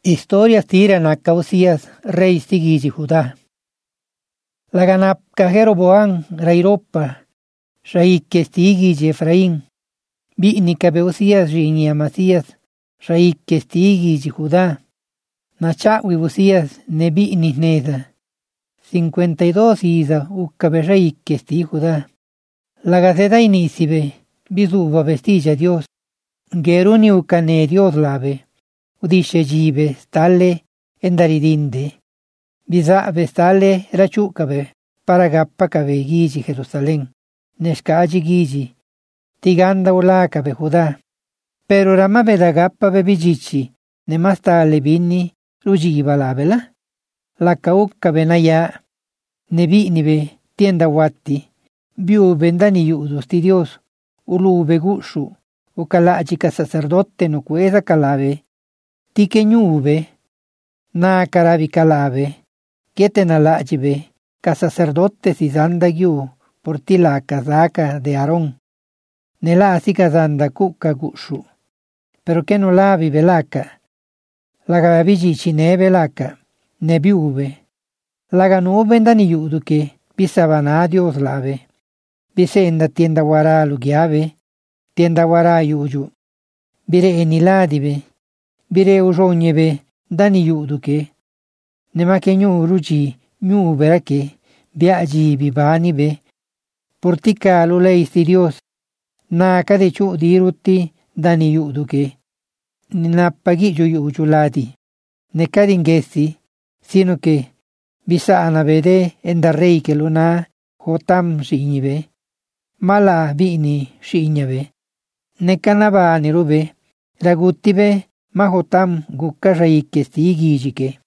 Historias tiran a Usías, rey stigiji Judá. Laganapka Jeroboam, rey ropa, rey que stigiji Efraín. Bi'nika be Usías rini Amasías, rey que stigiji Judá. Nacha'wi Usías ne bi'ni neza. 52 iza ukkabe rey que sti Judá. Lagaceda inisibe, bizuba vestilla Dios. Geruni ukane Dios lave. Udisce jibe stalle endaridinde. Bizabe stalle rachukabe para gappakabe giji Jerusalén. Neshkaji giji. Tiganda ulakabe Judá. Pero ramabe da gappabe bijichi. Nemastale binni rujiba labela. Lakaukabe naya. Nebi'nibe tienda watti. Biube ndani yu'dusti Dios. Ulube gushu. Ukala'chika sacerdote no cuesa calabe. Tikeñube, na carabi calabe, quieten alajibe, ca sacerdotes y zanda yu, por ti la casaca de Aarón. Nela así casanda cuca gushu, pero que no la vive laca. La gabiji chine velaca, nebiube. La ganube ndani yudu que, bisabana Dios lave. Bisenda tienda guara lugiave, tienda guara yuyu. Bire eniladibe. Bire ujoñebe dani yuduke. Nema ke nyu ruji nyu berake biaji bibani be. Portika luleisti Dios. Na kade chu diruti dani yuduke. Ninapagi yuyuladi. Ne kadingesi sino que bisa anabede enda rey que luna Jotam shiñibe. Mala bini shiñabe. Ne kanaba nirube ragutibe. Mahotam gukka rey que stigijike.